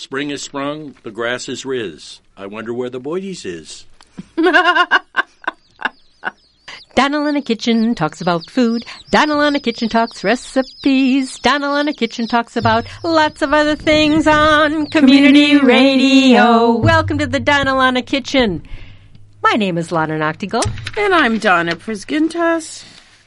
Spring is sprung, the grass is riz. I wonder where the boities is. Donald in the Kitchen talks about food. Donald in the Kitchen talks recipes. Donald in the Kitchen talks about lots of other things on Community Radio. Welcome to the Donald in the Kitchen. My name is Lana Noctigal. And I'm Donna Prisgintas.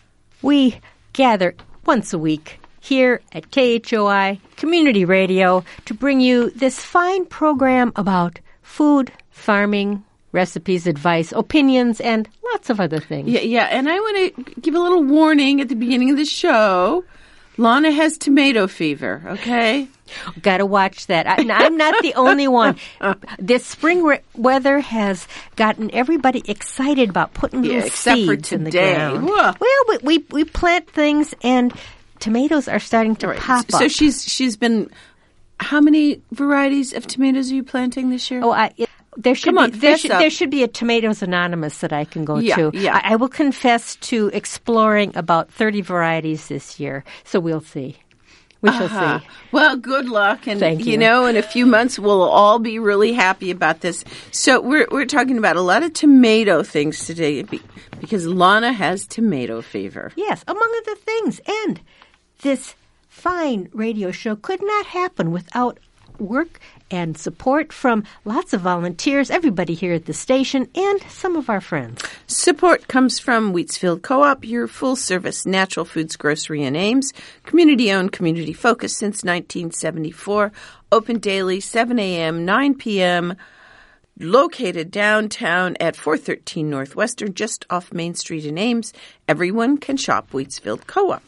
We gather once a week here at KHOI Community Radio to bring you this fine program about food, farming, recipes, advice, opinions, and lots of other things. Yeah, and I want to give a little warning at the beginning of the show. Lana has tomato fever, okay? Got to watch that. I'm not the only one. This spring weather has gotten everybody excited about putting little seeds in the ground. Whoa. Well, we plant things, and tomatoes are starting to pop up. So she's been. How many varieties of tomatoes are you planting this year? Oh, there should be a Tomatoes Anonymous that I can go to. Yeah. I will confess to exploring about 30 varieties this year, so we'll see. We shall see. Well, good luck, and Thank you. In a few months we'll all be really happy about this. So we're talking about a lot of tomato things today because Lana has tomato fever. Yes, among other things, and this fine radio show could not happen without work and support from lots of volunteers, everybody here at the station, and some of our friends. Support comes from Wheatsfield Co-op, your full-service natural foods grocery in Ames, community-owned, community-focused since 1974, open daily, 7 a.m., 9 p.m., located downtown at 413 Northwestern, just off Main Street in Ames. Everyone can shop Wheatsfield Co-op.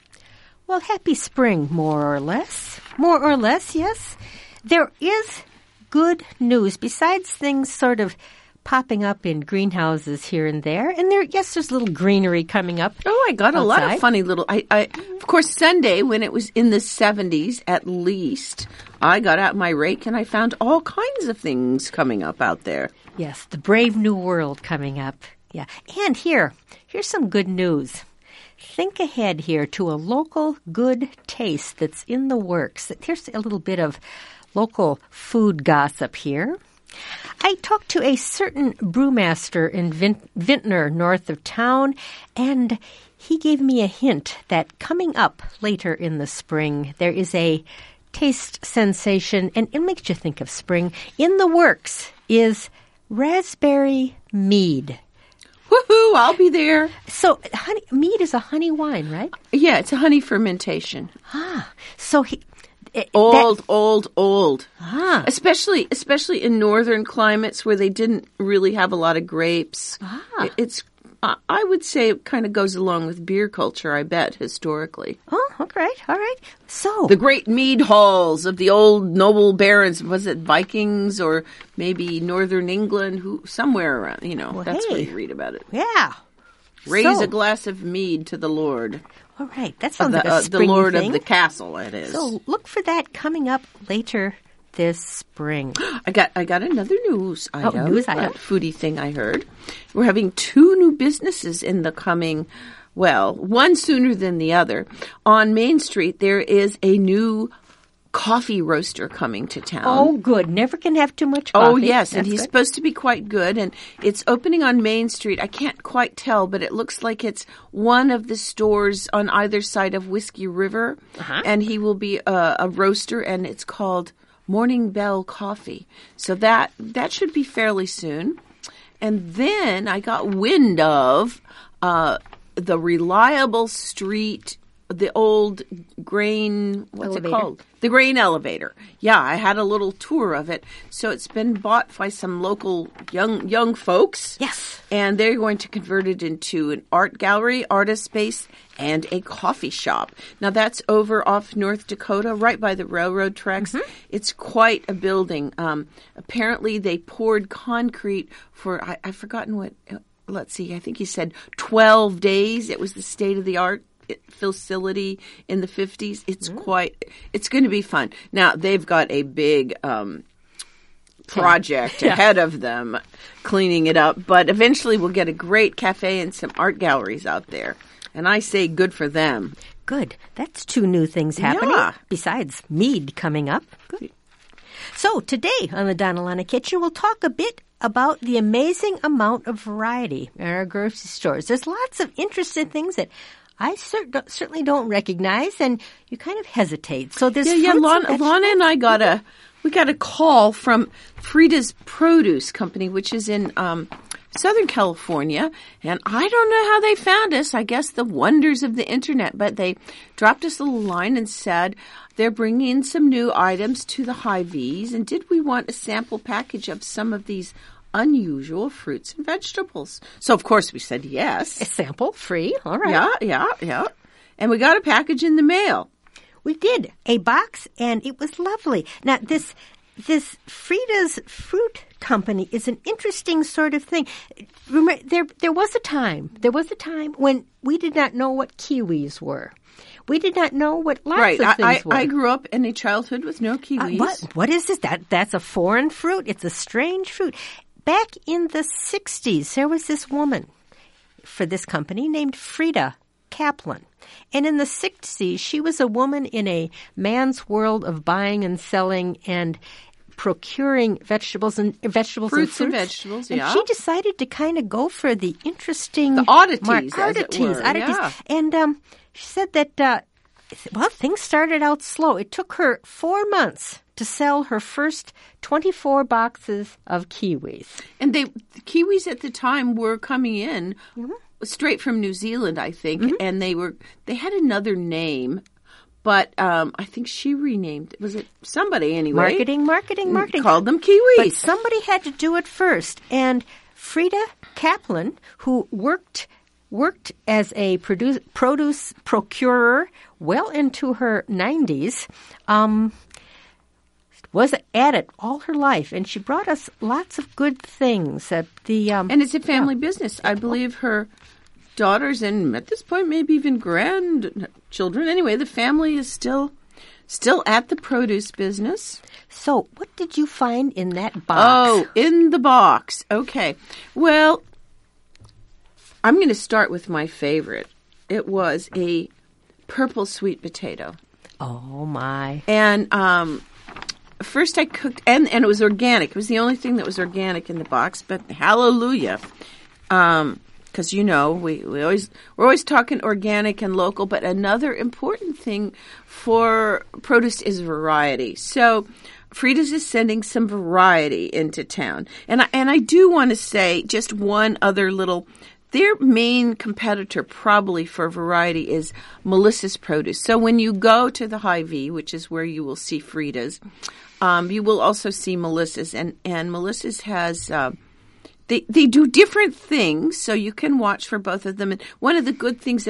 Well, happy spring, more or less. More or less, yes. There is good news, besides things sort of popping up in greenhouses here and there. And there's little greenery coming up. Oh, I got outside. A lot of funny little... Of course, Sunday, when it was in the 70s at least, I got out my rake and I found all kinds of things coming up out there. Yes, the brave new world coming up. Yeah. And here's some good news. Think ahead here to a local good taste that's in the works. Here's a little bit of local food gossip here. I talked to a certain brewmaster in Vintner, north of town, and he gave me a hint that coming up later in the spring, there is a taste sensation, and it makes you think of spring. In the works is raspberry mead. Woohoo! I'll be there. So, mead is a honey wine, right? Yeah, it's a honey fermentation. So Old. Especially in northern climates where they didn't really have a lot of grapes. It's I would say it kind of goes along with beer culture, I bet, historically. Oh, okay. All right. So the great mead halls of the old noble barons, was it Vikings or maybe northern England, somewhere around, that's where you read about it. Yeah. Raise a glass of mead to the Lord. All right. That sounds like a springy the Lord thing. of the castle, that is. So look for that coming up later this spring. I got another news item. News item. A foodie thing I heard. We're having 2 new businesses in the coming, one sooner than the other. On Main Street, there is a new coffee roaster coming to town. Oh, good. Never can have too much coffee. Oh, yes, and That's he's good. supposed to be quite good, and it's opening on Main Street. I can't quite tell, but it looks like it's one of the stores on either side of Whiskey River, and he will be a roaster, and it's called Morning Bell Coffee. So that should be fairly soon. And then I got wind of the Reliable Street, the old grain, what's elevator. it called? The grain elevator. Yeah, I had a little tour of it. So it's been bought by some local young folks. Yes. And they're going to convert it into an art gallery, artist space, and a coffee shop. Now that's over off North Dakota, right by the railroad tracks. Mm-hmm. It's quite a building. Apparently they poured concrete for, I've forgotten what, let's see, I think he said 12 days. It was the state-of-the-art facility in the 50s. It's it's going to be fun. Now, they've got a big project ahead of them cleaning it up, but eventually we'll get a great cafe and some art galleries out there. And I say good for them. Good. That's 2 new things happening, besides mead coming up. Good. So today on the Donna Lana Kitchen, we'll talk a bit about the amazing amount of variety in our grocery stores. There's lots of interesting things that I certainly don't recognize, and you kind of hesitate. So there's Lana and I got a call from Frida's Produce Company, which is in Southern California, and I don't know how they found us. I guess the wonders of the internet, but they dropped us a little line and said they're bringing in some new items to the Hy-Vees, and did we want a sample package of some of these unusual fruits and vegetables? So, of course, we said yes. A sample, free, all right. Yeah. And we got a package in the mail. We did, a box, and it was lovely. Now, this Frida's Fruit Company is an interesting sort of thing. Remember, there was a time when we did not know what kiwis were. We did not know what lots of things were. I grew up in a childhood with no kiwis. What is this? That's a foreign fruit. It's a strange fruit. Back in the 60s, there was this woman for this company named Frida Kaplan. And in the 60s, she was a woman in a man's world of buying and selling and procuring vegetables and fruits. And vegetables, yeah. And she decided to kind of go for the interesting... The oddities, as it were. Yeah. And she said that, things started out slow. It took her 4 months to sell her first 24 boxes of kiwis. And the kiwis at the time were coming in straight from New Zealand, I think, and they had another name. But I think she renamed it. Was it somebody anyway? Marketing. Called them kiwis. But somebody had to do it first. And Frida Kaplan, who worked as a produce procurer well into her 90s, was at it all her life. And she brought us lots of good things. And it's a family business. I believe her daughters and at this point maybe even grandchildren. Anyway, the family is still at the produce business. So what did you find in that box? Oh, in the box. Okay. Well, I'm going to start with my favorite. It was a purple sweet potato. Oh, my. And first I cooked, and it was organic. It was the only thing that was organic in the box, but hallelujah. Because, we're always talking organic and local, but another important thing for produce is variety. So Frida's is sending some variety into town. And I do want to say just one other their main competitor probably for variety is Melissa's Produce. So when you go to the Hy-Vee, which is where you will see Frida's, you will also see Melissa's. And Melissa's has... They do different things, so you can watch for both of them. And one of the good things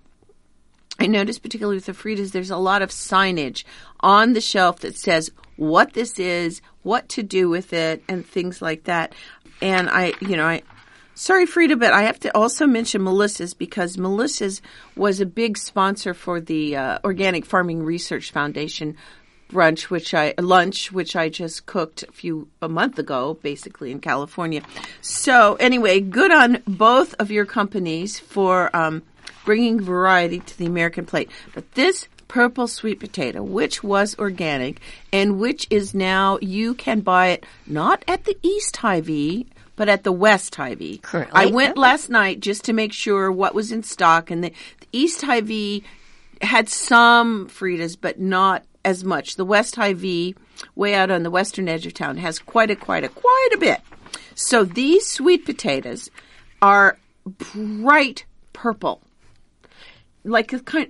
I noticed particularly with the Frida's, there's a lot of signage on the shelf that says what this is, what to do with it, and things like that. And sorry, Frida, but I have to also mention Melissa's because Melissa's was a big sponsor for the Organic Farming Research Foundation lunch, which I just cooked a month ago, basically in California. So anyway, good on both of your companies for bringing variety to the American plate. But this purple sweet potato, which was organic and which is now, you can buy it not at the East Hy-Vee, but at the West Hy-Vee. Currently. I went last night just to make sure what was in stock, and the East Hy-Vee had some Frida's, but not as much. The West Hy-Vee, way out on the western edge of town, has quite a bit. So these sweet potatoes are bright purple, like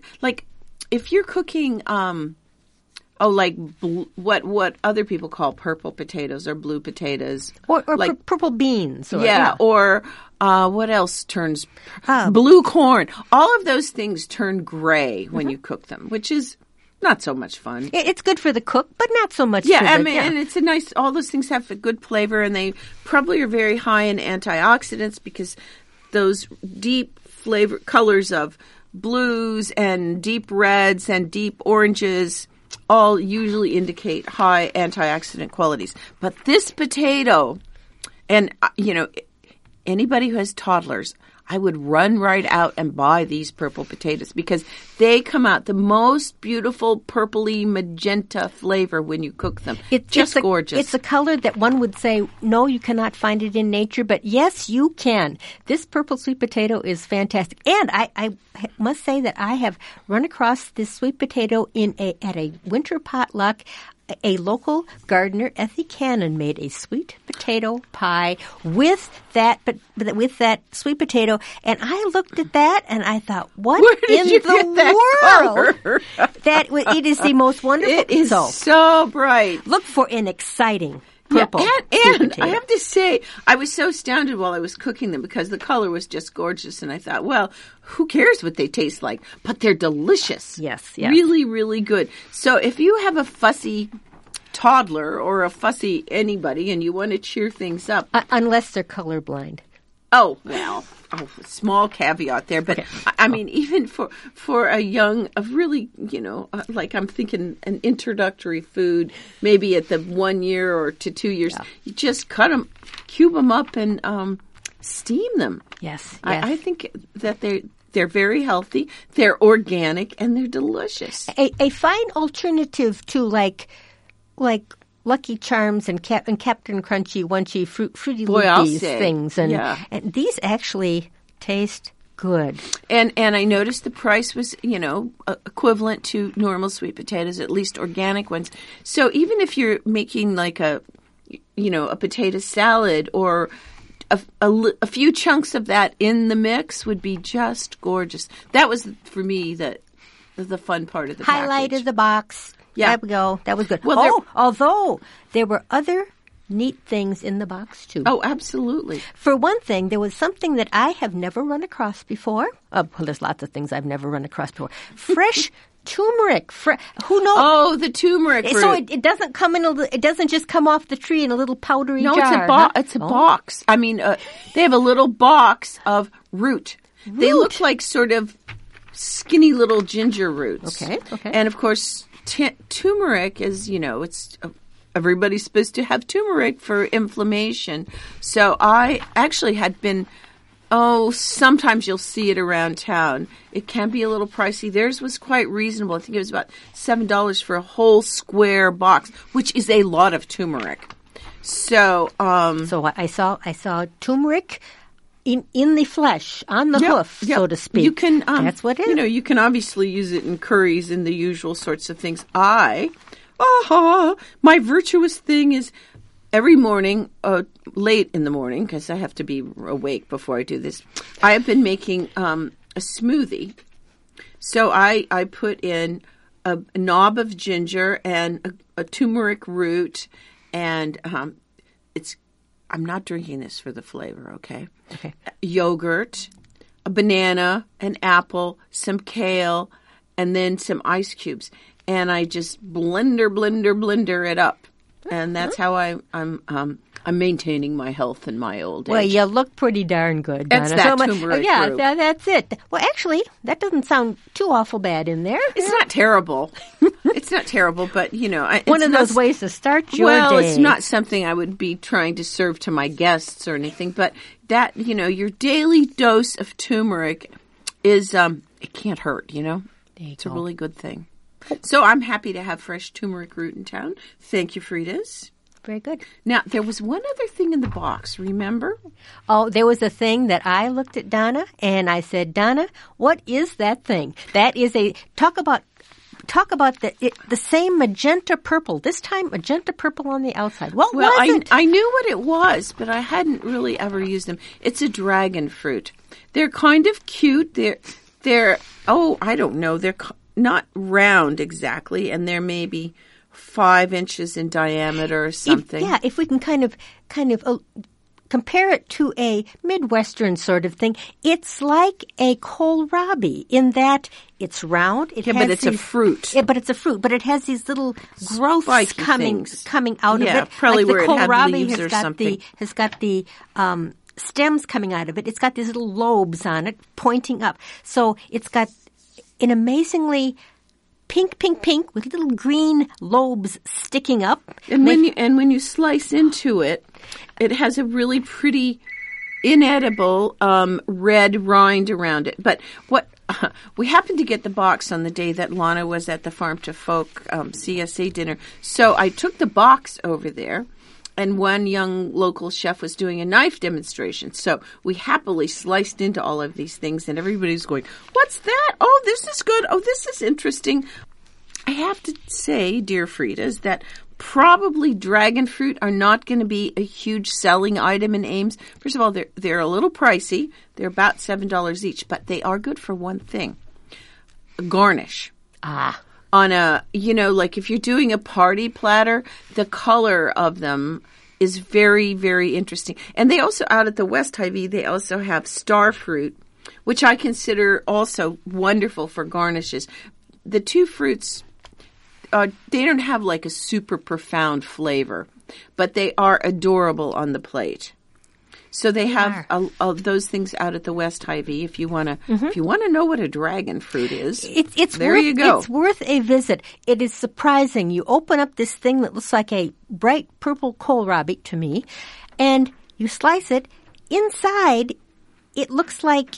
if you're cooking, what other people call purple potatoes or blue potatoes, or purple beans, or what else turns blue corn? All of those things turn gray when you cook them, which is not so much fun. It's good for the cook, but not so much for and it's a nice, all those things have a good flavor, and they probably are very high in antioxidants because those deep flavor colors of blues and deep reds and deep oranges all usually indicate high antioxidant qualities. But this potato, and anybody who has toddlers, I would run right out and buy these purple potatoes because they come out the most beautiful purpley magenta flavor when you cook them. Just gorgeous. It's a color that one would say, no, you cannot find it in nature, but yes, you can. This purple sweet potato is fantastic. And I must say that I have run across this sweet potato at a winter potluck. A local gardener, Effie Cannon, made a sweet potato pie with that sweet potato, and I looked at that and I thought, "What in the world?" It is the most wonderful. It is so bright. Look for an exciting purple. And I have to say, I was so astounded while I was cooking them because the color was just gorgeous, and I thought, well, who cares what they taste like? But they're delicious. Yes. Really, really good. So if you have a fussy toddler or a fussy anybody and you want to cheer things up. Unless they're colorblind. Oh, well, small caveat there. But, okay. I mean, even for a really, like I'm thinking an introductory food, maybe at the 1 year or to 2 years, you just cube them up and steam them. Yes. I think that they're very healthy, they're organic, and they're delicious. A fine alternative to like Lucky Charms and Captain Crunchy, Wunchy, Fruity Loopies things, and these actually taste good. And I noticed the price was equivalent to normal sweet potatoes, at least organic ones. So even if you're making like a potato salad or a few chunks of that in the mix would be just gorgeous. That was for me the fun part of the highlight package. of the box. Yeah. There we go. That was good. Well, although there were other neat things in the box, too. Oh, absolutely. For one thing, there was something that I have never run across before. Well, there's lots of things I've never run across before. Fresh turmeric. Who knows? Oh, the turmeric root. So it doesn't come it doesn't just come off the tree in a little powdery jar. No, it's a box. I mean, they have a little box of root. They look like sort of skinny little ginger roots. Okay. And, of course, turmeric is, everybody's supposed to have turmeric for inflammation. So I actually had been, sometimes you'll see it around town. It can be a little pricey. Theirs was quite reasonable. I think it was about $7 for a whole square box, which is a lot of turmeric. So, so I saw turmeric in the flesh, on the hoof, so to speak. You can, that's what it is. You can obviously use it in curries and the usual sorts of things. My virtuous thing is every morning, late in the morning, because I have to be awake before I do this, I have been making a smoothie. So I put in a knob of ginger and a turmeric root, and I'm not drinking this for the flavor, okay? Okay. Yogurt, a banana, an apple, some kale, and then some ice cubes. And I just blender it up. And that's how I'm maintaining my health in my old age. Well, you look pretty darn good, Donna. That's that turmeric root. That's it. Well, actually, that doesn't sound too awful bad in there. It's not terrible. It's not terrible, but, it's one of those ways to start your day. Well, it's not something I would be trying to serve to my guests or anything, but that, your daily dose of turmeric is, it can't hurt, It's a really good thing. So I'm happy to have fresh turmeric root in town. Thank you, Frida's. Very good. Now, there was one other thing in the box, remember? Oh, there was a thing that I looked at Donna, and I said, Donna, what is that thing? That is talk about the same magenta purple. This time, magenta purple on the outside. What was it? I knew what it was, but I hadn't really ever used them. It's a dragon fruit. They're kind of cute. They're I don't know. They're not round exactly, and they're maybe 5 inches in diameter or something. If we can kind of compare it to a Midwestern sort of thing, it's like a kohlrabi in that it's round. But it's a fruit. But it's a fruit. But it has these little growths coming out of it. Probably like where it had leaves or something. Has got the stems coming out of it. It's got these little lobes on it pointing up. So it's got an amazingly pink with little green lobes sticking up. And when you slice into it, it has a really pretty inedible red rind around it. But what we happened to get the box on the day that Lana was at the Farm to Folk CSA dinner. So I took the box over there, and one young local chef was doing a knife demonstration. So we happily sliced into all of these things, and everybody's going, "What's that? Oh, this is good. Oh, this is interesting." I have to say, dear Fridas, that probably dragon fruit are not going to be a huge selling item in Ames. First of all, they're a little pricey. They're about $7 each, but they are good for one thing: a garnish. On a, like if you're doing a party platter, the color of them is very, very interesting. And they also, out at the West Hy-Vee, they also have star fruit, which I consider also wonderful for garnishes. The two fruits, they don't have like a super profound flavor, but they are adorable on the plate. So they have those things out at the West Hy-Vee. If you want to, if you want to know what a dragon fruit is, you go. It's worth a visit. It is surprising. You open up this thing that looks like a bright purple kohlrabi to me, and you slice it. Inside, it looks like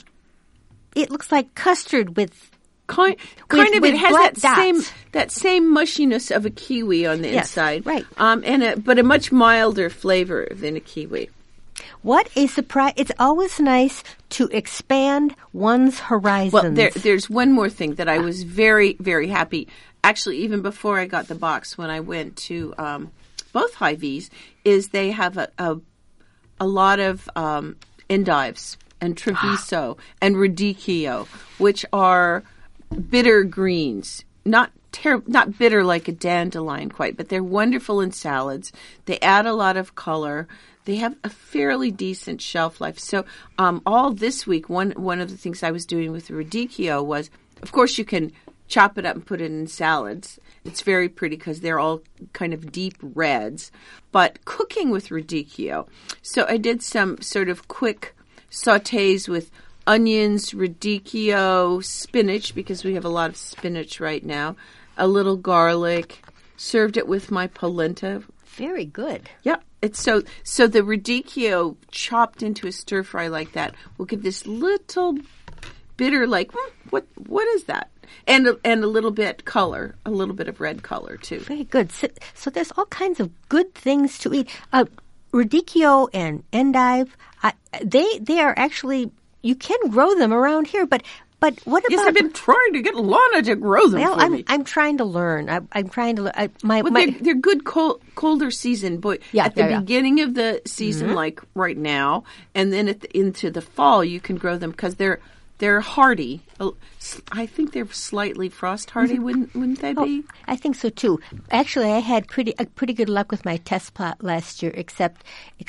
custard with. Kind of, it has that same mushiness of a kiwi on the inside, right? But a much milder flavor than a kiwi. What a surprise! It's always nice to expand one's horizons. Well, there's one more thing that I was very, very happy. Actually, even before I got the box, when I went to both Hy-Vees, is they have a lot of endives and Treviso and radicchio, which are bitter greens, not bitter like a dandelion quite, but they're wonderful in salads. They add a lot of color. They have a fairly decent shelf life. So all this week, one of the things I was doing with the radicchio was, of course, you can chop it up and put it in salads. It's very pretty because they're all kind of deep reds. But cooking with radicchio, so I did some sort of quick sautés with onions, radicchio, spinach, because we have a lot of spinach right now, a little garlic, served it with my polenta. Very good. Yep. It's so the radicchio chopped into a stir fry like that will give this little bitter, like, what is that? And a little bit color, a little bit of red color too. Very good. So there's all kinds of good things to eat. Radicchio and endive, they are actually, you can grow them around here, but what about? Yes, I've been trying to get Lana to grow them for me. I'm trying to learn. I'm trying to learn. They're good colder season, but at the beginning of the season, like right now, and then into the fall, you can grow them because they're hardy. I think they're slightly frost hardy. Wouldn't they be? I think so too. Actually, I had pretty good luck with my test plot last year, except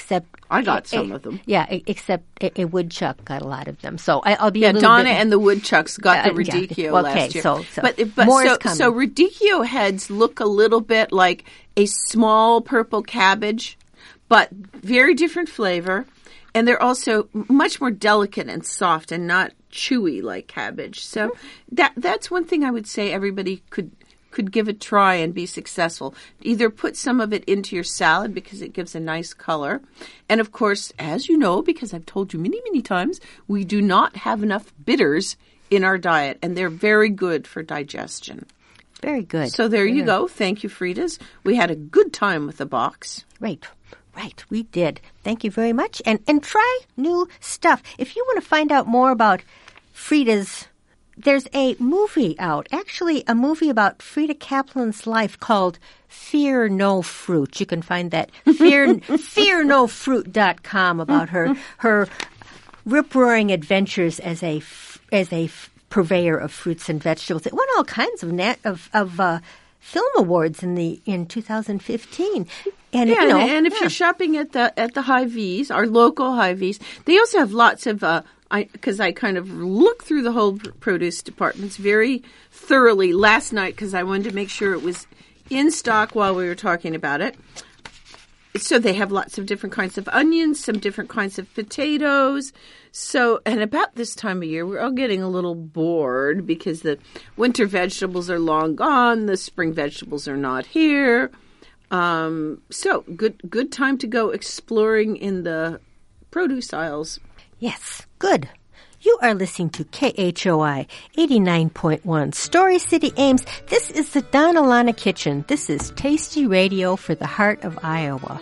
I got some of them. Yeah, except a woodchuck got a lot of them. So I'll be a little Donna bit, and the woodchucks got the radicchio last year. But more is coming. So radicchio heads look a little bit like a small purple cabbage, but very different flavor, and they're also much more delicate and soft and not chewy like cabbage. So that's one thing I would say everybody could give a try and be successful. Either put some of it into your salad because it gives a nice color. And of course, as you know, because I've told you many, many times, we do not have enough bitters in our diet, and they're very good for digestion. Very good. So there you go. Thank you, Fridas. We had a good time with the box. Right, we did. Thank you very much. And try new stuff. If you want to find out more about Frida's, there's a movie out, actually a movie about Frida Kaplan's life called Fear No Fruit. You can find that fearnofruit.com about her rip-roaring adventures as a purveyor of fruits and vegetables. It won all kinds of film awards in 2015. And and if you're shopping at the Hy-Vees, our local Hy-Vees, they also have lots of because I kind of looked through the whole produce departments very thoroughly last night because I wanted to make sure it was in stock while we were talking about it. So they have lots of different kinds of onions, some different kinds of potatoes. So, and about this time of year, we're all getting a little bored because the winter vegetables are long gone, the spring vegetables are not here. So good time to go exploring in the produce aisles. Yes, good. You are listening to KHOI 89.1 Story City, Ames. This is the Donna Lana Kitchen. This is Tasty Radio for the heart of Iowa.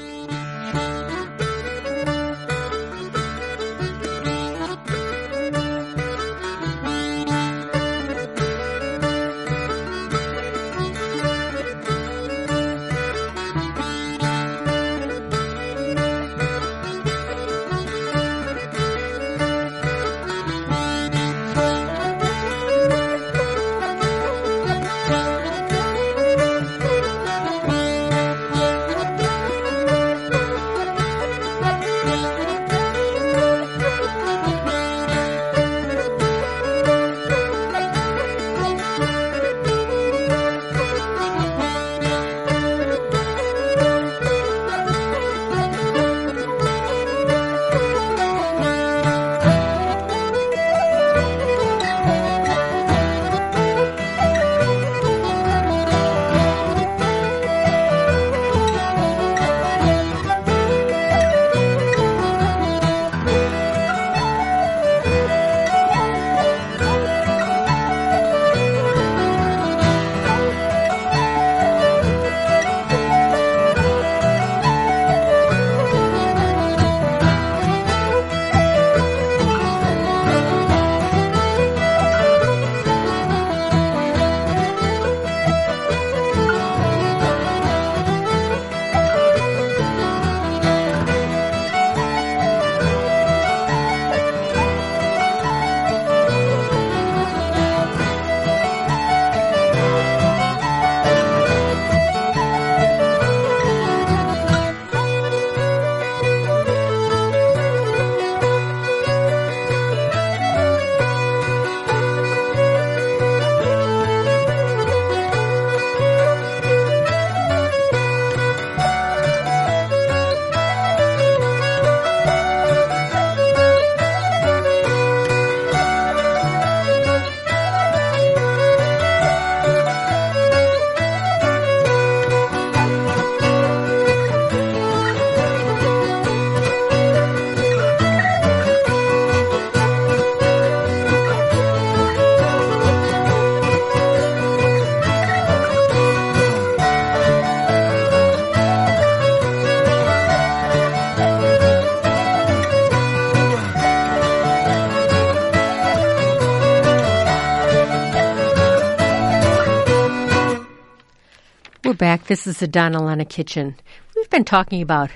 Back. This is the Donna Lana Kitchen. We've been talking about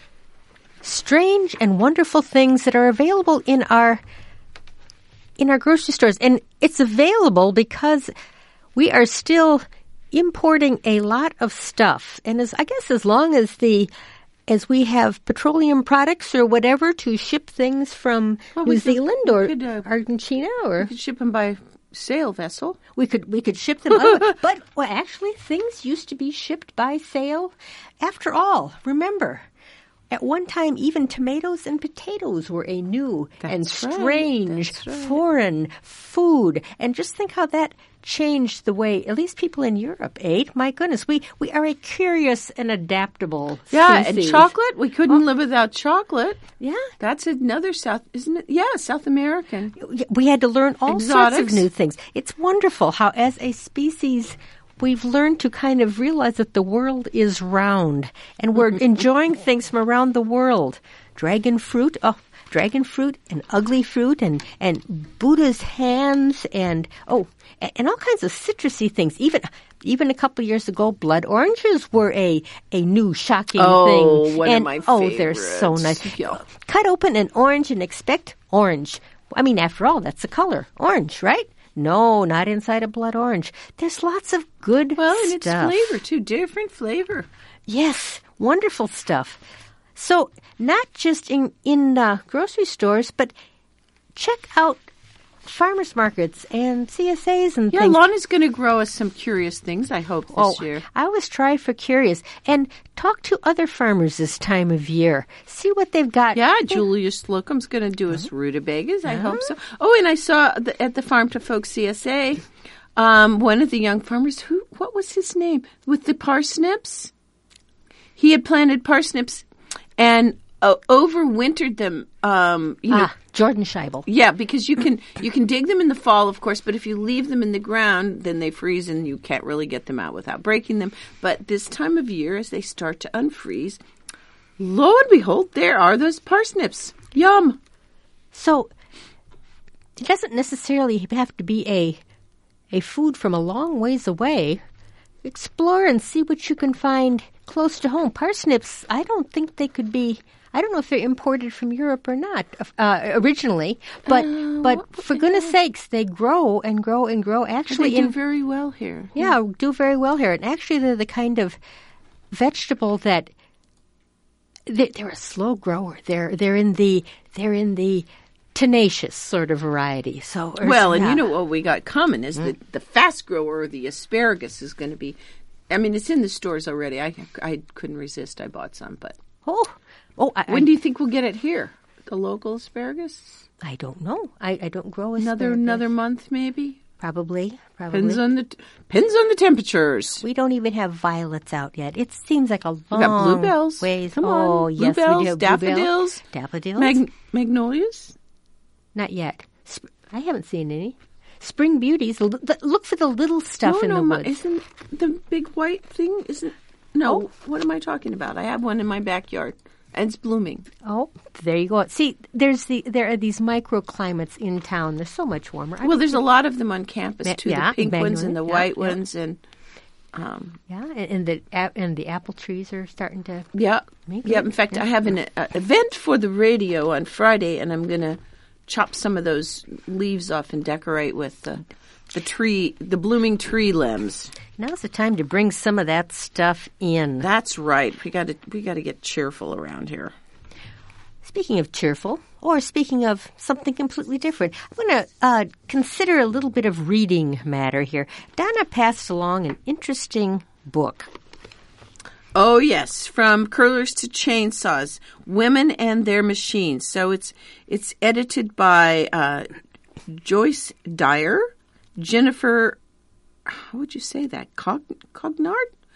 strange and wonderful things that are available in our grocery stores, and it's available because we are still importing a lot of stuff. And as long as we have petroleum products or whatever to ship things from New Zealand or Argentina, or we could ship them by sail vessel. We could ship them, but actually things used to be shipped by sail. After all, remember, at one time even tomatoes and potatoes were a new and strange foreign food. And just think how that changed the way at least people in Europe ate. My goodness, we are a curious and adaptable species. And chocolate. We couldn't live without chocolate. Yeah. That's another South, isn't it? Yeah, South American. We had to learn all sorts of new things. It's wonderful how as a species we've learned to kind of realize that the world is round and we're enjoying things from around the world. Dragon fruit and ugly fruit and Buddha's hands and all kinds of citrusy things. Even a couple of years ago, blood oranges were a new shocking thing. Oh, one of my favorites. Oh, they're so nice. Yeah. Cut open an orange and expect orange. I mean, after all, that's the color. Orange, right? No, not inside a blood orange. There's lots of good stuff. And it's flavor, too. Different flavor. Yes, wonderful stuff. So not just in grocery stores, but check out farmers markets and CSAs and things. Yeah, Lana's going to grow us some curious things, I hope, this year. I always try for curious. And talk to other farmers this time of year. See what they've got. Yeah, Julius Slocum's going to do us rutabagas. I hope so. Oh, and I saw at the Farm to Folk CSA, one of the young farmers, what was his name? With the parsnips? He had planted parsnips, and overwintered them. Jordan Scheibel. Yeah, because you can dig them in the fall, of course, but if you leave them in the ground, then they freeze and you can't really get them out without breaking them. But this time of year, as they start to unfreeze, lo and behold, there are those parsnips. Yum! So it doesn't necessarily have to be a food from a long ways away. Explore and see what you can find close to home. Parsnips, I don't think they could be. I don't know if they're imported from Europe or not originally, but for goodness sakes, they grow and grow and grow. Actually, they do very well here. Yeah, do very well here. And actually, they're the kind of vegetable that they're a slow grower. They're in the tenacious sort of variety. So and you know what we got coming is that the fast grower, the asparagus, is going to be. I mean, it's in the stores already. I couldn't resist. I bought some, but when do you think we'll get it here? The local asparagus? I don't know. I don't grow asparagus. Another month, maybe. Probably. Depends on the temperatures. We don't even have violets out yet. It seems like a long we got bluebells. ways. Come on, yes, bluebells, we do have daffodils, magnolias. Not yet. I haven't seen any. Spring beauties. Look for the little stuff in the woods. Isn't the big white thing? What am I talking about? I have one in my backyard, and it's blooming. Oh, there you go. See, there are these microclimates in town. They're so much warmer. There's a lot of them on campus too. The pink ones and the white ones, and and the apple trees are starting to. Yeah. In fact, I have an event for the radio on Friday, and I'm going to chop some of those leaves off and decorate with the blooming tree limbs. Now's the time to bring some of that stuff in. That's right. We got to get cheerful around here. Speaking of cheerful, or speaking of something completely different, I'm going to consider a little bit of reading matter here. Donna passed along an interesting book. Oh, yes, From Curlers to Chainsaws, Women and Their Machines. So it's edited by Joyce Dyer, Jennifer, how would you say that, Cognard?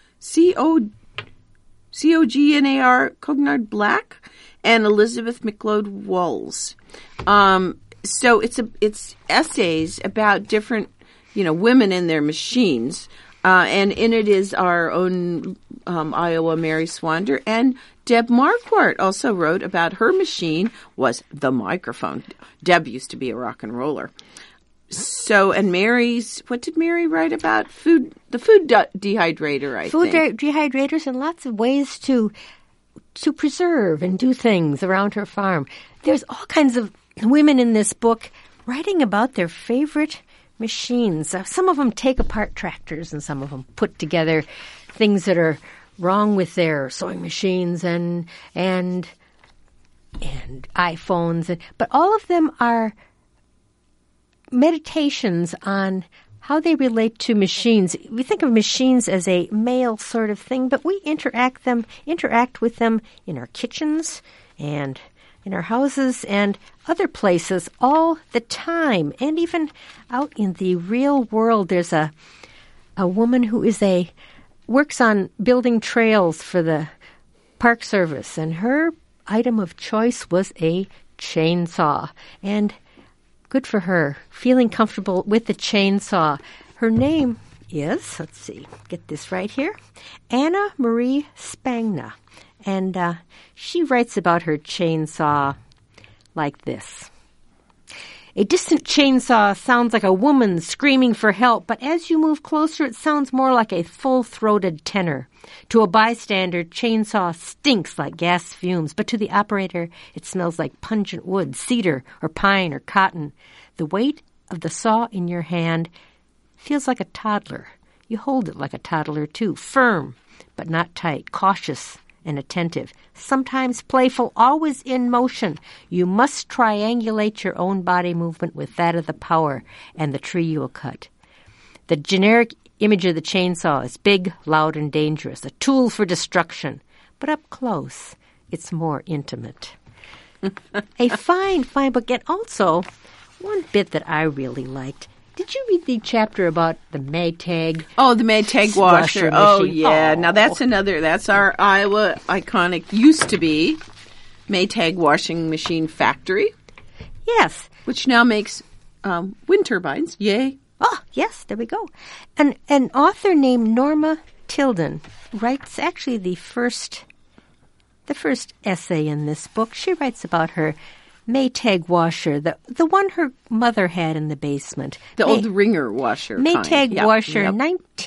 C-O-G-N-A-R, Cognard Black, and Elizabeth McLeod Walls. So it's essays about different, women and their machines. And in it is our own Iowa Mary Swander, and Deb Marquardt also wrote about her machine was the microphone. Deb used to be a rock and roller. So, and what did Mary write about? The food dehydrator, I think. Food dehydrators and lots of ways to preserve and do things around her farm. There's all kinds of women in this book writing about their favorite machines. Some of them take apart tractors, and some of them put together things that are wrong with their sewing machines and iPhones. But all of them are meditations on how they relate to machines. We think of machines as a male sort of thing, but we interact with them in our kitchens and in our houses and other places all the time. And even out in the real world, there's a woman who works on building trails for the Park Service, and her item of choice was a chainsaw. And good for her, feeling comfortable with the chainsaw. Her name is, let's see, get this right here, Anna Marie Spangna. And she writes about her chainsaw like this. A distant chainsaw sounds like a woman screaming for help, but as you move closer, it sounds more like a full-throated tenor. To a bystander, chainsaw stinks like gas fumes, but to the operator, it smells like pungent wood, cedar or pine or cotton. The weight of the saw in your hand feels like a toddler. You hold it like a toddler, too, firm, but not tight, cautious and attentive, sometimes playful, always in motion. You must triangulate your own body movement with that of the power and the tree you will cut. The generic image of the chainsaw is big, loud, and dangerous, a tool for destruction. But up close, it's more intimate. A fine book. And also, one bit that I really liked. Did you read the chapter about the Maytag? Oh, the Maytag washer. Oh, yeah. Now, that's our Iowa iconic, used to be. Maytag washing machine factory, Yes. which now makes wind turbines. Yay. Oh, yes, there we go. An author named Norma Tilden writes actually the first essay in this book. She writes about her Maytag washer, the one her mother had in the basement. The old ringer washer. Maytag kind. washer, Yep.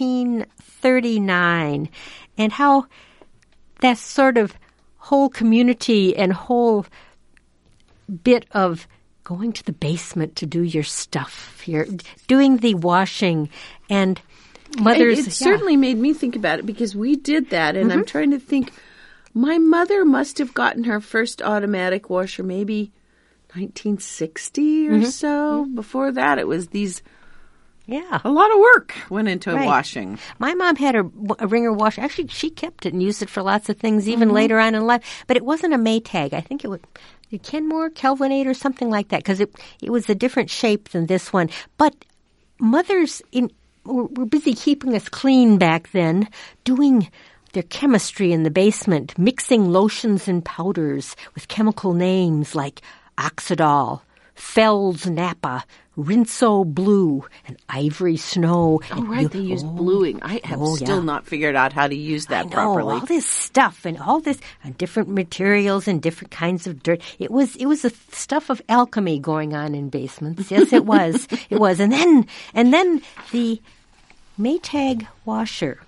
1939, and how that sort of whole community and whole bit of going to the basement to do your stuff, you're doing the washing, and mothers. It certainly made me think about it because we did that, and I'm trying to think. My mother must have gotten her first automatic washer maybe 1960 or so. Before that, it was Yeah. a lot of work went into Right. washing. My mom had a ringer washer. Actually, she kept it and used it for lots of things, even later on in life. But it wasn't a Maytag. I think it was Kenmore, Kelvinate, or something like that, because it was a different shape than this one. But mothers were busy keeping us clean back then, doing their chemistry in the basement, mixing lotions and powders with chemical names like Oxidol, Fells Napa, Rinso Blue, and Ivory Snow. Oh, right. They use bluing. I have still not figured out how to use that I know, properly. all this stuff and all this and different materials and different kinds of dirt. It was a stuff of alchemy going on in basements. Yes, it was. It was. And then the Maytag washer.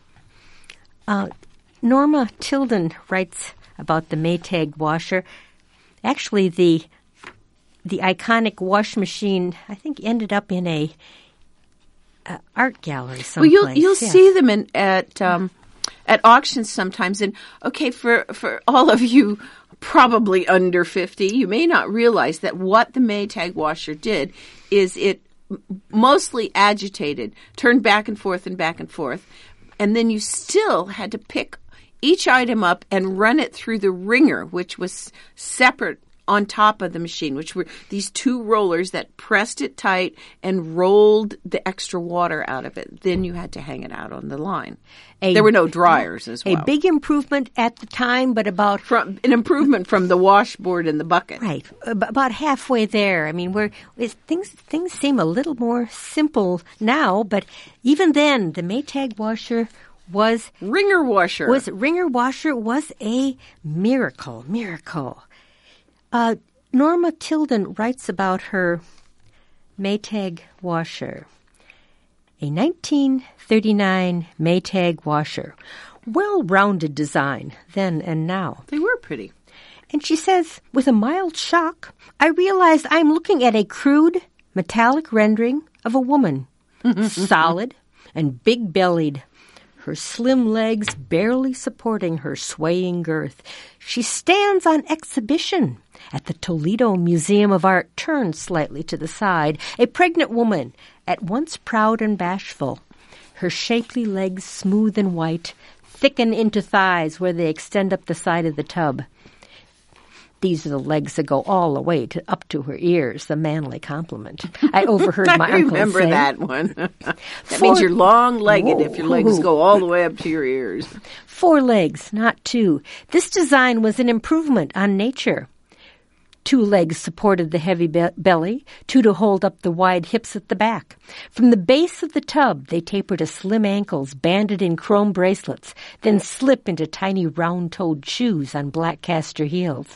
Norma Tilden writes about the Maytag washer. Actually, the iconic wash machine, I think, ended up in a art gallery someplace. Well, you'll see them at auctions sometimes. And okay, for all of you probably under 50, you may not realize that what the Maytag washer did is it mostly agitated, turned back and forth, and then you still had to pick each item up and run it through the ringer, which was separate on top of the machine, which were these two rollers that pressed it tight and rolled the extra water out of it. Then you had to hang it out on the line. There were no dryers as well. A big improvement at the time, but about an improvement from the washboard and the bucket. right about halfway there. I mean, things seem a little more simple now, but even then, the Maytag washer was Ringer washer. was a miracle. Norma Tilden writes about her Maytag washer. A 1939 Maytag washer. Well-rounded design then and now. They were pretty. And she says, with a mild shock, I realized I'm looking at a crude, metallic rendering of a woman. Solid and big-bellied. Her slim legs barely supporting her swaying girth. She stands on exhibition at the Toledo Museum of Art, turned slightly to the side, a pregnant woman, at once proud and bashful. Her shapely legs, smooth and white, thicken into thighs where they extend up the side of the tub. These are the legs that go all the way up to her ears, the manly compliment. I overheard my I uncle remember say. that one. That means you're long-legged if your legs go all the way up to your ears. 4 legs, not 2. This design was an improvement on nature. 2 legs supported the heavy belly, 2 to hold up the wide hips at the back. From the base of the tub, they tapered to slim ankles banded in chrome bracelets, then slip into tiny round-toed shoes on black castor heels.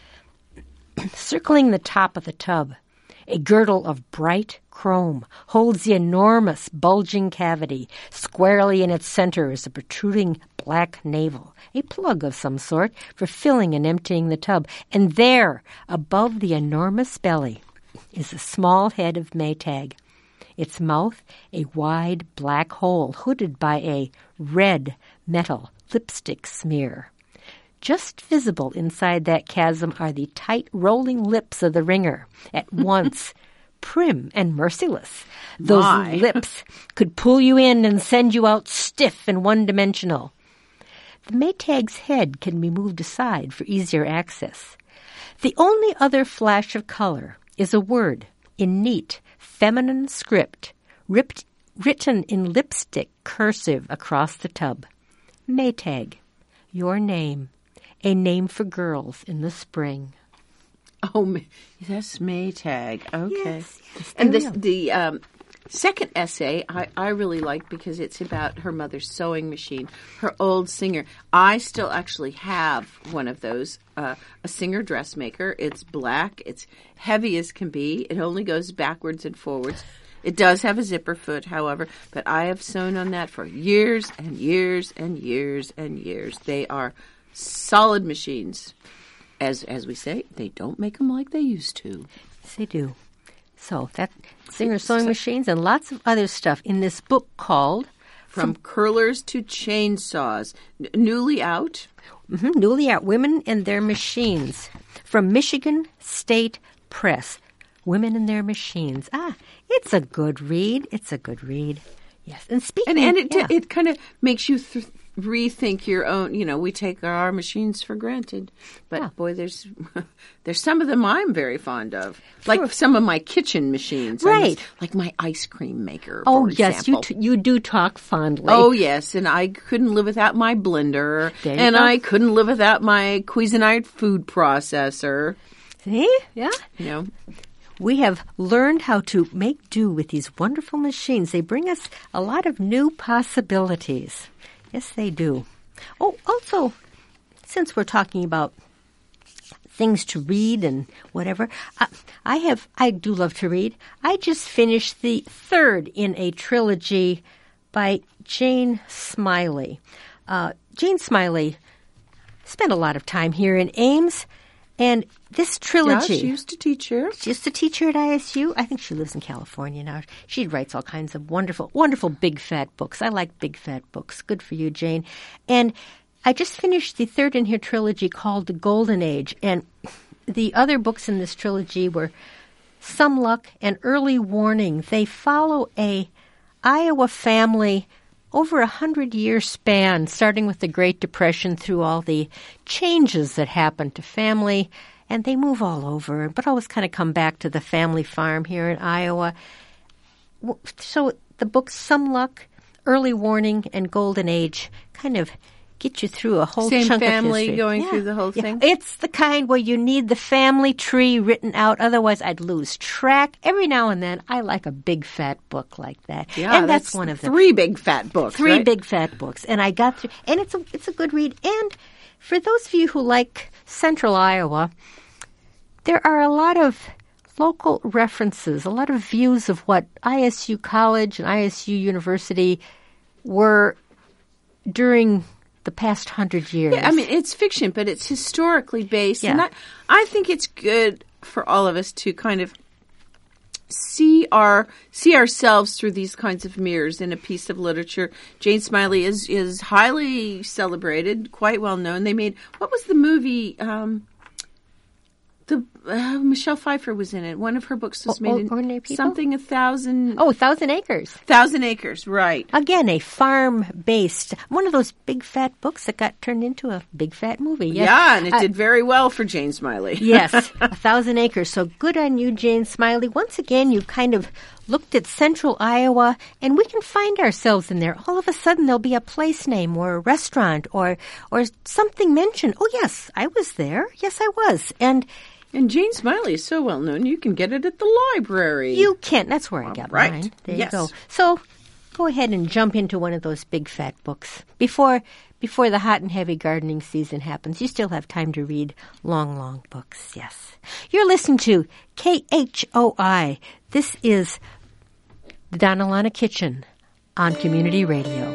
Circling the top of the tub, a girdle of bright chrome holds the enormous bulging cavity. Squarely in its center is a protruding black navel, a plug of some sort for filling and emptying the tub. And there, above the enormous belly, is a small head of Maytag. Its mouth, a wide black hole hooded by a red metal lipstick smear. Just visible inside that chasm are the tight rolling lips of the ringer, at once prim and merciless. Those lips could pull you in and send you out stiff and one-dimensional. The Maytag's head can be moved aside for easier access. The only other flash of color is a word in neat, feminine script, written in lipstick cursive across the tub. Maytag, your name. A Name for Girls in the Spring. Oh, that's Maytag. Okay. Yes, and there the second essay I really like because it's about her mother's sewing machine, her old Singer. I still actually have one of those, a Singer dressmaker. It's black. It's heavy as can be. It only goes backwards and forwards. It does have a zipper foot, however, but I have sewn on that for years and years and years and years. They are solid machines. As we say, they don't make them like they used to. Yes, they do. So that Singer sewing machines and lots of other stuff in this book called From Curlers to Chainsaws, newly out. Newly Out, Women and Their Machines, from Michigan State Press. Women and Their Machines. It's a good read. It's a good read. Yes, and speaking, and it kind of makes you rethink your own. You know, we take our machines for granted, but boy, there's some of them I'm very fond of, like some of my kitchen machines, right? Like my ice cream maker. Oh for yes, example. you do talk fondly. Oh yes, and I couldn't live without my blender, and I couldn't live without my Cuisinart food processor. See, yeah, you know. We have learned how to make do with these wonderful machines. They bring us a lot of new possibilities. Yes, they do. Oh, also, since we're talking about things to read and whatever, I do love to read. I just finished the third in a trilogy by Jane Smiley. Jane Smiley spent a lot of time here in Ames, and this trilogy... Yeah, she used to teach here. She used to teach here at ISU. I think she lives in California now. She writes all kinds of wonderful, wonderful big fat books. I like big fat books. Good for you, Jane. And I just finished the third in her trilogy called The Golden Age. And the other books in this trilogy were Some Luck and Early Warning. They follow a Iowa family over 100-year span, starting with the Great Depression through all the changes that happened to family, and they move all over, but always kind of come back to the family farm here in Iowa. So the books Some Luck, Early Warning, and Golden Age kind of get you through a whole Same chunk of family history. going through the whole thing? It's the kind where you need the family tree written out, otherwise I'd lose track. Every now and then, I like a big fat book like that. Yeah, and that's one of them. 3 big fat books, Three right? big fat books. And I got through, and it's a good read. And for those of you who like Central Iowa, there are a lot of local references, a lot of views of what ISU College and ISU University were during the past 100 years. Yeah, I mean, it's fiction, but it's historically based. Yeah. And I think it's good for all of us to kind of see ourselves through these kinds of mirrors in a piece of literature. Jane Smiley is highly celebrated, quite well known. They made, what was the movie? Michelle Pfeiffer was in it. One of her books was made Ordinary in People? something 1,000. Oh, 1,000 Acres. 1,000 Acres, right. Again, a farm-based, one of those big fat books that got turned into a big fat movie. Yes. Yeah, and it did very well for Jane Smiley. Yes, 1,000 Acres. So good on you, Jane Smiley. Once again, you kind of looked at Central Iowa, and we can find ourselves in there. All of a sudden, there'll be a place name or a restaurant or something mentioned. Oh, yes, I was there. Yes, I was. And Jane Smiley is so well known, you can get it at the library. you can. That's where I got mine. There Yes. you go. So go ahead and jump into one of those big fat books before the hot and heavy gardening season happens. You still have time to read long, long books. Yes. You're listening to KHOI. This is the Donna Lana Kitchen on Community Radio.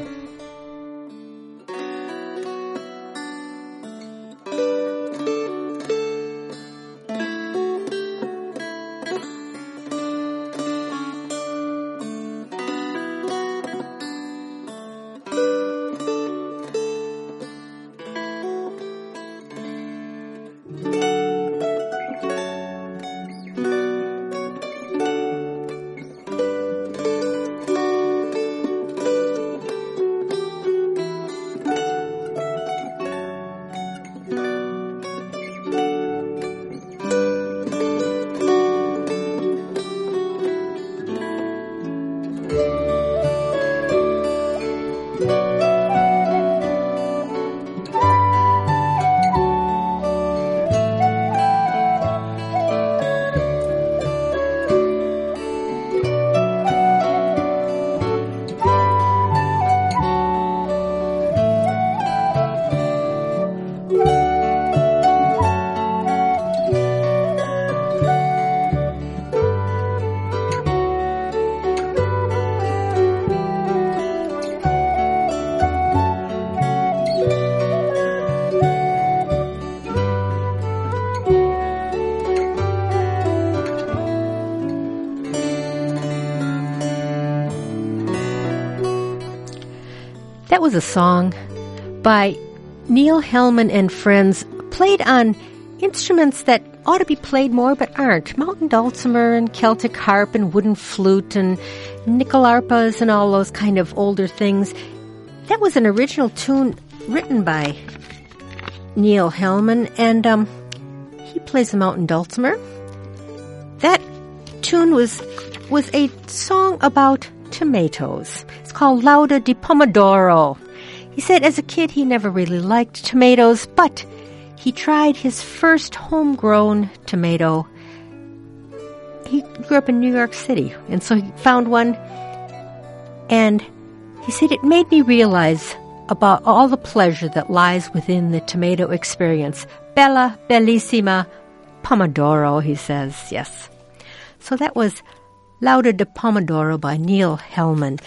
was a song by Neil Hellman and Friends, played on instruments that ought to be played more but aren't. Mountain dulcimer and Celtic harp and wooden flute and nickel arpas and all those kind of older things. That was an original tune written by Neil Hellman, and he plays the mountain dulcimer. That tune was a song about tomatoes. It's called Lauda di Pomodoro. He said as a kid he never really liked tomatoes, but he tried his first homegrown tomato. He grew up in New York City, and so he found one, and he said it made me realize about all the pleasure that lies within the tomato experience. Bella, bellissima, Pomodoro, he says, yes. So that was Lauda di Pomodoro by Neil Hellman.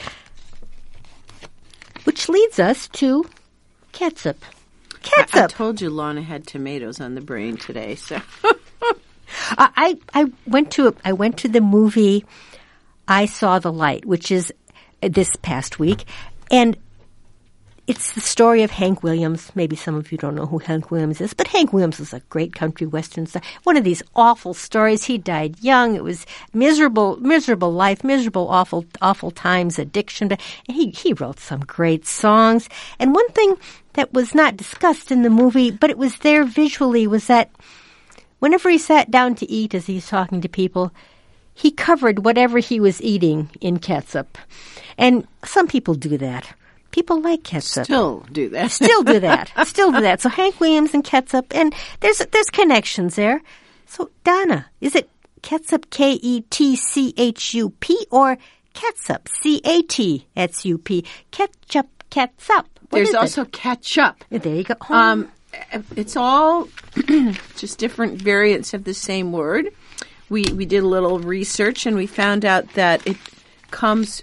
Which leads us to catsup. Catsup. I told you Lana had tomatoes on the brain today, so... I went to the movie I Saw the Light, which is this past week, and it's the story of Hank Williams. Maybe some of you don't know who Hank Williams is, but Hank Williams was a great country western star. One of these awful stories. He died young. It was miserable life, miserable, awful times, addiction. But he wrote some great songs. And one thing that was not discussed in the movie, but it was there visually, was that whenever he sat down to eat, as he's talking to people, he covered whatever he was eating in catsup. And some people do that. People like catsup. Still do that. Still do that. So Hank Williams and catsup, and there's connections there. So Donna, is it catsup, Ketchup, or catsup, CATSUP? Catsup. There's also catch-up. There you go. It's all just different variants of the same word. We did a little research, and we found out that it comes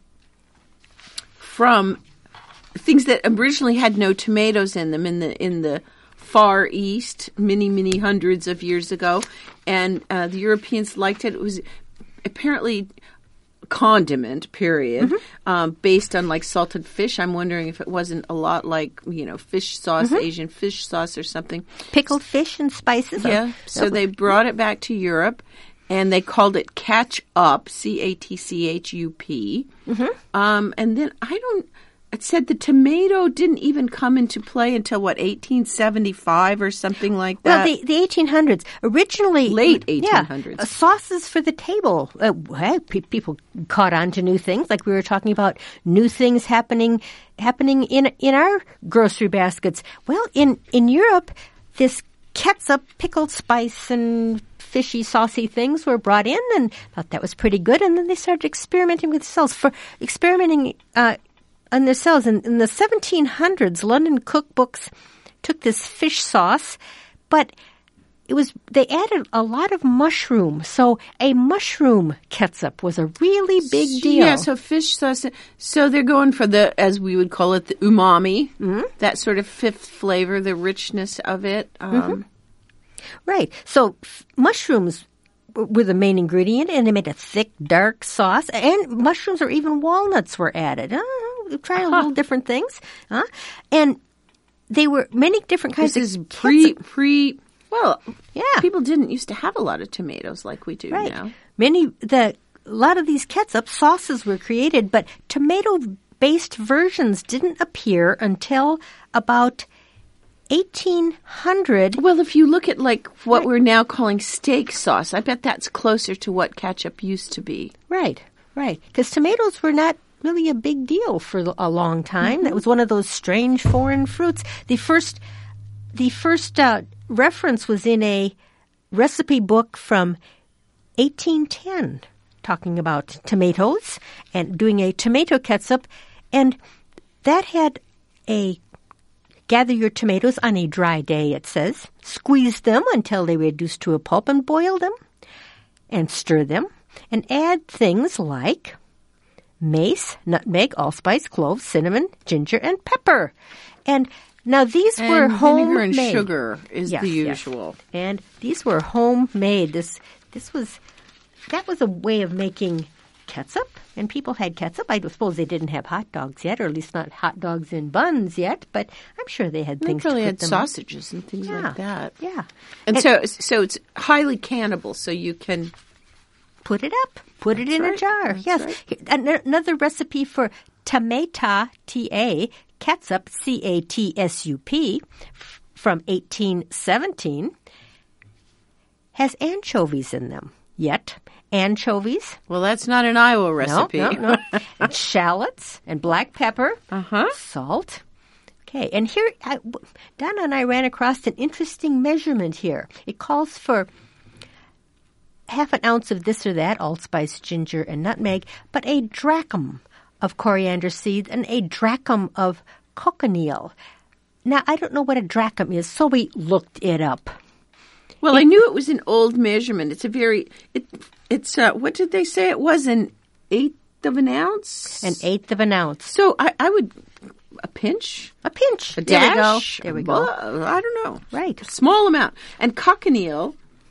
from things that originally had no tomatoes in them in the Far East many hundreds of years ago, and the Europeans liked it. It was apparently condiment, period, based on like salted fish. I'm wondering if it wasn't a lot like, fish sauce, Asian fish sauce or something. Pickled fish and spices. Yeah. So they brought it back to Europe, and they called it catch up, CATCHUP. And then it said the tomato didn't even come into play until, 1875 or something like that? Well, the 1800s. Originally... Late 1800s. Yeah, sauces for the table. People caught on to new things, like we were talking about new things happening in our grocery baskets. Well, in Europe, this catsup, pickled spice, and fishy, saucy things were brought in, and thought that was pretty good, and then they started experimenting with cells. On their cells. In the 1700s, London cookbooks took this fish sauce, but they added a lot of mushroom. So a mushroom catsup was a really big deal. Yeah, so fish sauce. So they're going for as we would call it, the umami, that sort of fifth flavor, the richness of it. Right. So mushrooms were the main ingredient, and they made a thick, dark sauce, and mushrooms or even walnuts were added. Trying a little different things. And they were many different kinds of catsup. Well, yeah. People didn't used to have a lot of tomatoes like we do now. A lot of these catsup sauces were created, but tomato-based versions didn't appear until about 1800. Well, if you look at what we're now calling steak sauce, I bet that's closer to what ketchup used to be. Right. Because tomatoes were not really a big deal for a long time. That was one of those strange foreign fruits. The first reference was in a recipe book from 1810, talking about tomatoes and doing a tomato catsup, and that had gather your tomatoes on a dry day, it says, squeeze them until they reduce to a pulp, and boil them, and stir them, and add things like mace, nutmeg, allspice, cloves, cinnamon, ginger, and pepper. And now these were homemade. Vinegar and sugar is the usual. Yes. And these were homemade. That was a way of making ketchup, and people had ketchup. I suppose they didn't have hot dogs yet, or at least not hot dogs in buns yet, but I'm sure they had things to probably put had them sausages and things like that. Yeah. And so it's highly cannibal, so you can put it up. Put it in a jar. That's Yes. right. Another recipe for tomato, T-A, catsup, C-A-T-S-U-P, from 1817, has anchovies in them. Yet, anchovies, Well, that's not an Iowa recipe. no. And shallots and black pepper, salt. Okay, and here, Donna and I ran across an interesting measurement here. It calls for half an ounce of this or that, allspice, ginger, and nutmeg, but a drachm of coriander seeds and a drachm of cochineal. Now, I don't know what a drachm is, so we looked it up. Well, I knew it was an old measurement. It's a very, it's what did they say? It was an eighth of an ounce? An eighth of an ounce. So I would, a pinch? A pinch. A There we go. dash? There we go. I don't know. Right. A small amount. And cochineal,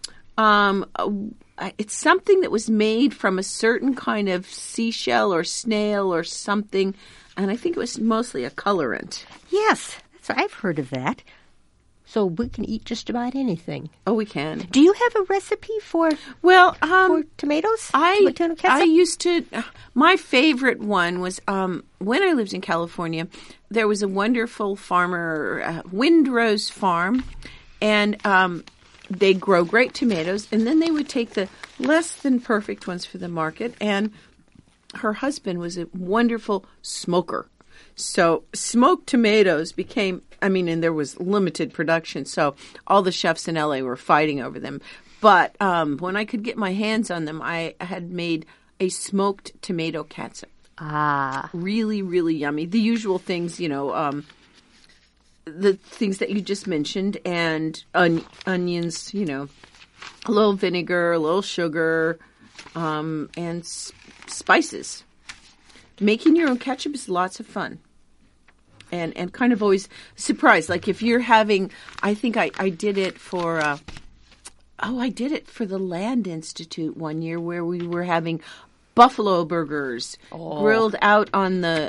it's something that was made from a certain kind of seashell or snail or something, and I think it was mostly a colorant. Yes, I've heard of that. So we can eat just about anything. Oh, we can. Do you have a recipe for Well, tomatoes? I Tomato ketchup? used to. My favorite one was when I lived in California. There was a wonderful farmer, Windrose Farm, and they grow great tomatoes. And then they would take the less than perfect ones for the market. And her husband was a wonderful smoker. So smoked tomatoes became, and there was limited production, so all the chefs in LA were fighting over them. But when I could get my hands on them, I had made a smoked tomato catsup. Ah. Really, really yummy. The usual things, the things that you just mentioned, and onions, a little vinegar, a little sugar, and spices. Making your own ketchup is lots of fun. And kind of always surprised. Like if you're having, I think I did it for, I did it for the Land Institute one year where we were having buffalo burgers grilled out on the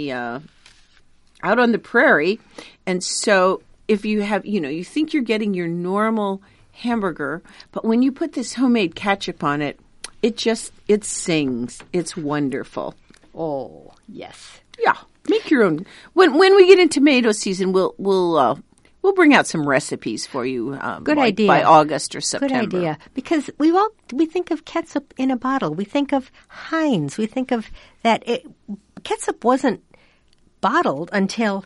prairie. And so if you have, you think you're getting your normal hamburger, but when you put this homemade ketchup on it, it sings. It's wonderful. Oh, yes. Yeah, make your own. When we get in tomato season, we'll bring out some recipes for you. Good idea. By August or September. Good idea. Because we think of ketchup in a bottle. We think of Heinz. We think of that. Ketchup wasn't bottled until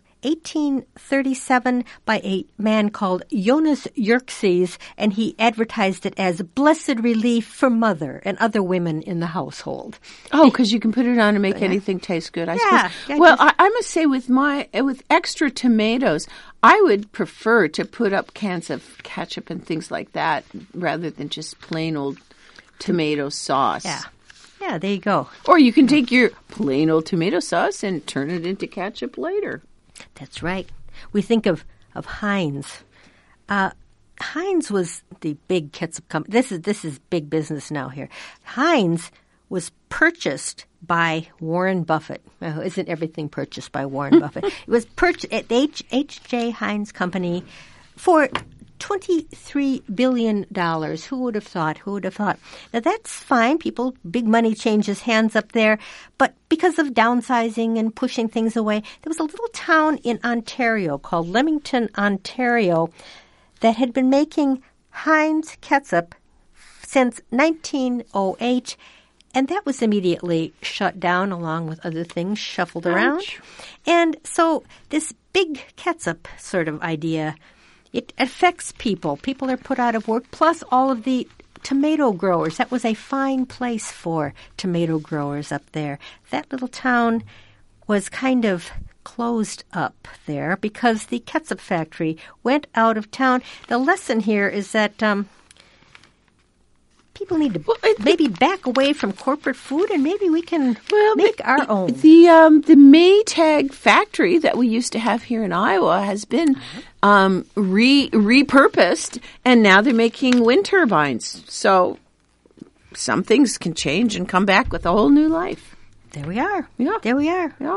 1837 by a man called Jonas Yerkes, and he advertised it as blessed relief for mother and other women in the household. Oh, because you can put it on and make anything taste good, I suppose. Yeah, well, I must say with extra tomatoes, I would prefer to put up cans of ketchup and things like that rather than just plain old tomato sauce. Yeah. Yeah, there you go. Or you can take your plain old tomato sauce and turn it into ketchup later. That's right. We think of Heinz. Heinz was the big ketchup company. This is big business now here. Heinz was purchased by Warren Buffett. Oh, isn't everything purchased by Warren Buffett? It was purchased at H.J. Heinz Company for $23 billion. Who would have thought? Now, that's fine. Big money changes hands up there. But because of downsizing and pushing things away, there was a little town in Ontario called Leamington, Ontario, that had been making Heinz ketchup since 1908. And that was immediately shut down along with other things shuffled around. Ouch. And so this big ketchup sort of idea, it affects people. People are put out of work, plus all of the tomato growers. That was a fine place for tomato growers up there. That little town was kind of closed up there because the ketchup factory went out of town. The lesson here is that people need to maybe back away from corporate food, and maybe we can make our own. The Maytag factory that we used to have here in Iowa has been repurposed, and now they're making wind turbines. So some things can change and come back with a whole new life. There we are. Yeah. There we are. Yeah.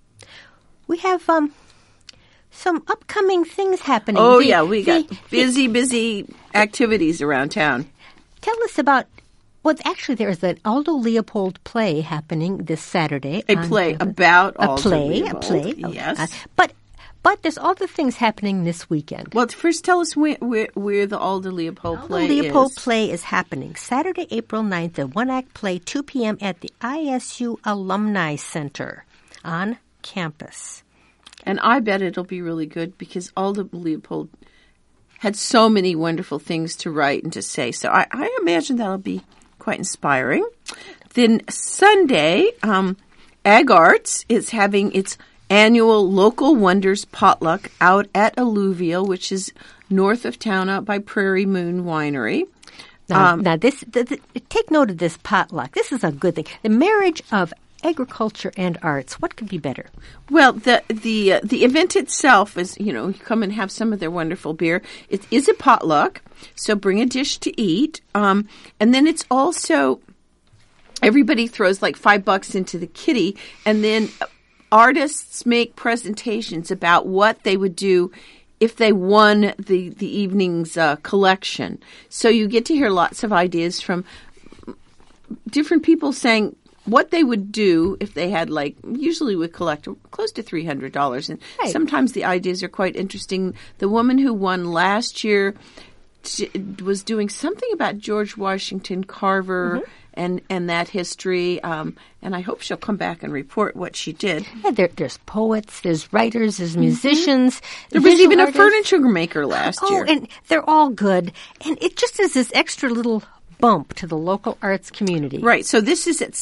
We have some upcoming things happening. Oh, yeah, we got busy activities around town. Tell us about, well, actually, there's an Aldo Leopold play happening this Saturday. A play about Aldo Leopold. A play. Yes. But there's other things happening this weekend. Well, first tell us where the Aldo Leopold play is. Aldo Leopold play is happening Saturday, April 9th, a one-act play, 2 p.m. at the ISU Alumni Center on campus. And I bet it'll be really good because Aldo Leopold had so many wonderful things to write and to say. So I imagine that'll be quite inspiring. Then Sunday, Ag Arts is having its annual Local Wonders potluck out at Alluvial, which is north of town out by Prairie Moon Winery. Now take note of this potluck. This is a good thing. The marriage of agriculture and arts. What could be better? Well, the event itself is, you come and have some of their wonderful beer. It is a potluck, so bring a dish to eat. And then it's also, everybody throws like $5 into the kitty, and then artists make presentations about what they would do if they won the evening's collection. So you get to hear lots of ideas from different people saying what they would do if they had, usually would collect close to $300. And right. Sometimes the ideas are quite interesting. The woman who won last year was doing something about George Washington Carver and that history. And I hope she'll come back and report what she did. Yeah, there's poets, there's writers, there's musicians. There was even a furniture maker last year. Oh, and they're all good. And it just is this extra little bump to the local arts community. Right. So this is at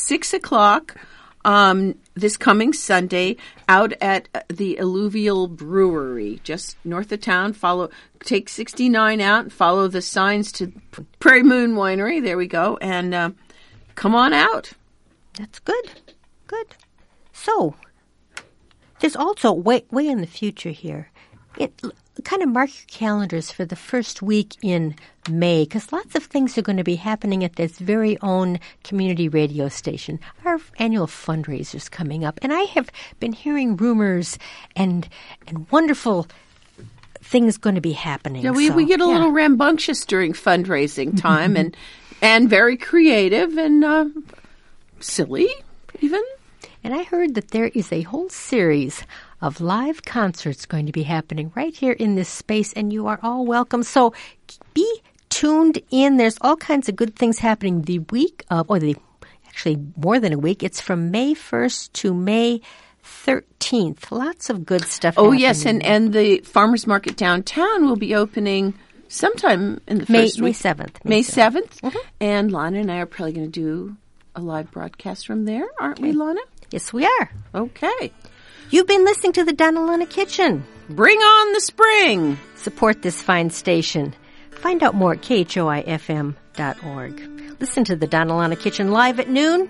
6:00 this coming Sunday out at the Alluvial Brewery, just north of town. Take 69 out and follow the signs to Prairie Moon Winery. There we go. And come on out. That's good. Good. So there's also way in the future here. Kind of mark your calendars for the first week in May, because lots of things are going to be happening at this very own community radio station. Our annual fundraiser's coming up, and I have been hearing rumors and wonderful things going to be happening. Yeah, we get a little rambunctious during fundraising time, and very creative and silly even. And I heard that there is a whole series of live concerts going to be happening right here in this space, and you are all welcome. So be tuned in. There's all kinds of good things happening the week of, actually more than a week. It's from May 1st to May 13th. Lots of good stuff happening. Yes, and the Farmers Market downtown will be opening sometime in the first week. May 7th. May 7th. Mm-hmm. And Lana and I are probably going to do a live broadcast from there, aren't we, Lana? Yes, we are. Okay. You've been listening to the Donna Lana Kitchen. Bring on the spring. Support this fine station. Find out more at khoifm.org. Listen to the Donna Lana Kitchen live at noon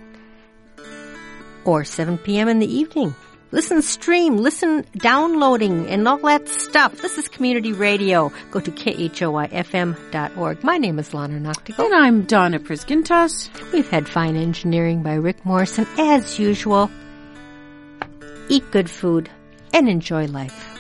or 7 p.m. in the evening. Listen, stream, listen, downloading, and all that stuff. This is community radio. Go to khoifm.org. My name is Lana Noctigal. And I'm Donna Priskintas. We've had fine engineering by Rick Morrison. As usual, eat good food and enjoy life.